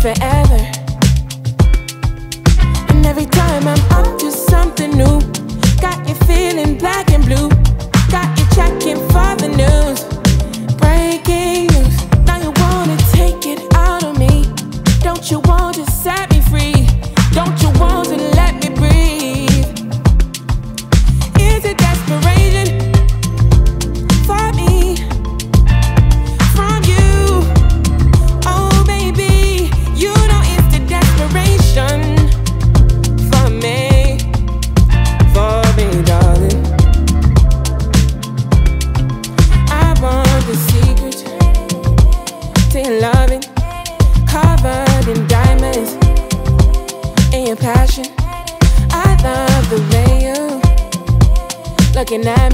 forever. And every time I'm up to something new, got you feeling black and blue, got you checking for the news. Breaking news, now you wanna take it out on me. Don't you want to set me free? Don't you want to let me breathe? Is it desperation for me from you? Oh baby, you know it's the desperation for me, darling. I want the secret to your loving, covered in diamonds, and your passion. I love the way you looking at